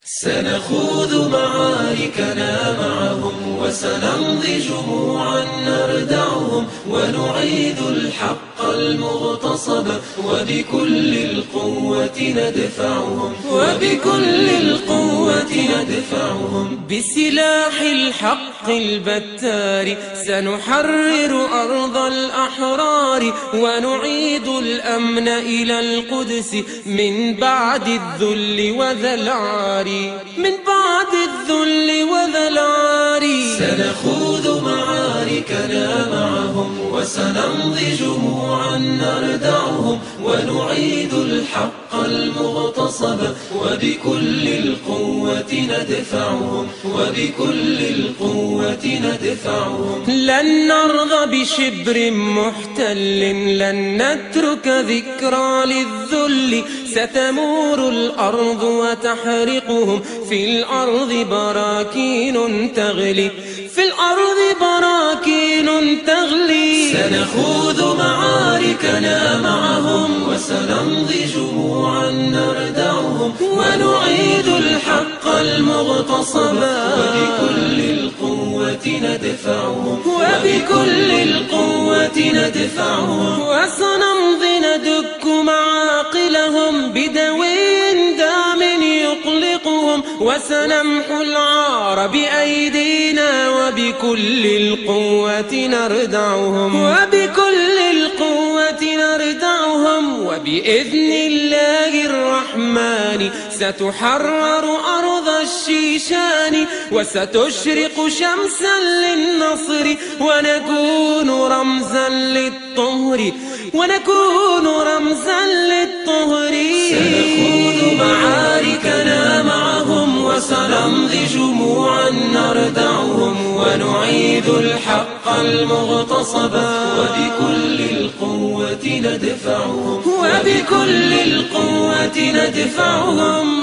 سنخوض معاركنا معهم وسنمضي جموعا نردعهم ونعيد الحق المغتصب وبكل القوة ندفعهم بسلاح الحق البتار سنحرر أرض الأحرار ونعيد الأمن إلى القدس من بعد الذل وذا العار سنخوض معاركنا معهم وسنمضي جموعا نردعهم ونعيد الحق المغتصب وبكل القوة ندفعهم لن نرضى بشبر محتل، لن نترك ذكرى للذل، ستمور الأرض وتحرقهم في الأرض براكين تغلي سنخوض معاركنا معهم وسنمضي جموعا نردعهم ونعيد الحق المغتصب وبكل القوة ندفعهم وسنمضي ندك معاقلهم بدوي دام يقلقهم وسنمحو العار بأيدينا وبكل القوة نردعهم وبإذن الله الرحمن ستحرر أرض الشيشان وستشرق شمسا للنصر ونكون رمزا للطهر سنخوض معاركنا معهم وسنمضي جموعا نردعهم ونعيد الحق المغتصب وبكل القوة ندفعهم